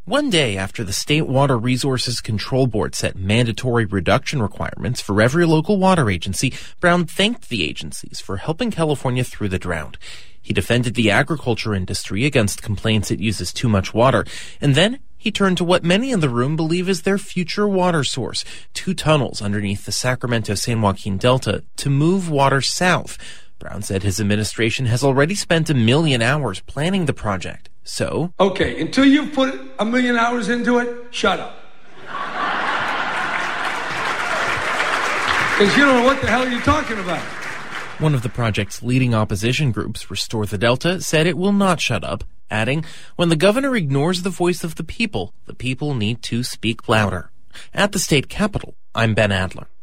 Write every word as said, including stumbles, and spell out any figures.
One day after the State Water Resources Control Board set mandatory reduction requirements for every local water agency, Brown thanked the agencies for helping California through the drought. He defended the agriculture industry against complaints it uses too much water, and then he turned to what many in the room believe is their future water source, two tunnels underneath the Sacramento-San Joaquin Delta to move water south. Brown said his administration has already spent a million hours planning the project. So, okay, until you put a million hours into it, shut up. Because you don't know what the hell you're talking about. One of the project's leading opposition groups, Restore the Delta, said it will not shut up, adding, when the governor ignores the voice of the people, the people need to speak louder. At the state capitol, I'm Ben Adler.